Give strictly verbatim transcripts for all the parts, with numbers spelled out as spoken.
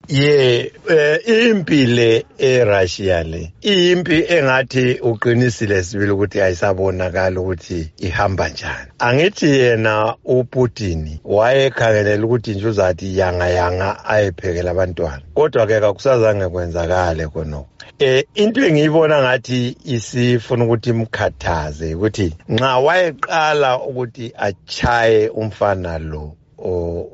Ye eh, impi le eRussia le impi engathi uqinisile sibili ukuthi ayisabonakala ukuthi ihamba njani. Angithi yena uPutin wayekhangelela ukuthi nje uzathi yanga yanga ayephekela abantwana. Kodwa ke akusazange kwenzakale khonokho. Eh into engiyibona ngathi isifuna ukuthi imkhathaze ukuthi nxa wayeqala ukuthi achaye umfana lo o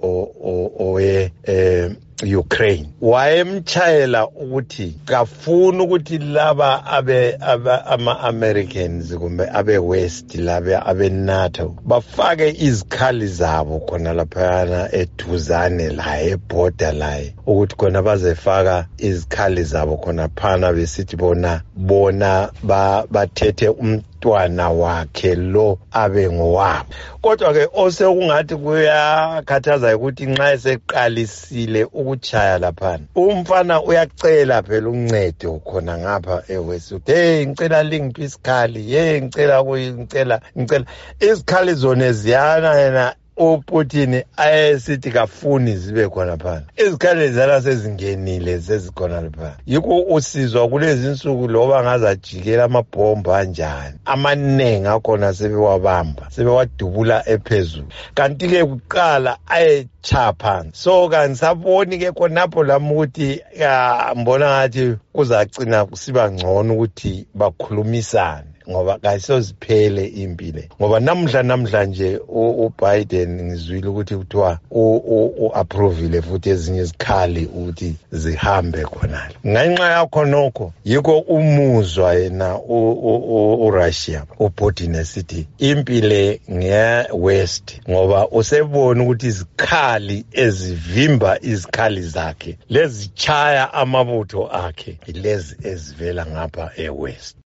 o oye eh Ukraine wayemchayela ukuthi kafuna ukuthi laba abe ama-Americans kumbe abe West laba abe NATO bafake izikhali zabo khona laphana eduzane la eborder la ukuthi khona bazefaka izikhali zabo khona phana besithi bona bona bathethe umntwana wakhe lo abe ngowabo. Kodwa ke osekungathi kuyakhathaza ukuthi nxa eseqalisile ukuchaya lapha umfana uyacela phela uncedo khona ngapha eWest. Hey ngicela lingiphi isikhali, hey ngicela kuyicela ngicela isikhali zone ziyana yena uPutin ayesithi kafuni zibe khona phana. Izikhali zala sezingenile sezikhona lapha. Yikho usizwa kulezi insuku loba ngazajikela amabhomba kanjani. Amanengi akhona sebewabamba, sebewadubula ephezulu. Kanti ke kuqala ayechapha. So kanisaboni ke khonapho lamuthi ngibona ngathi kuzacina kusiba ngcono ukuthi bakhulumisane. Ngoba kayisoziphele impilo ngoba namhla namhla nje uBiden ngizwile ukuthi kuthiwa uapprovile futhi ezinye izikhali ukuthi zihambe khonale. Ngenxa yakho nokho yikho umuzwa yena uRussia uPutin esithi impilo ngeWest ngoba usebona ukuthi izikhali ezivimba izikhali zakhe lezichaya amabutho akhe lezi ezivela ngapha eWest.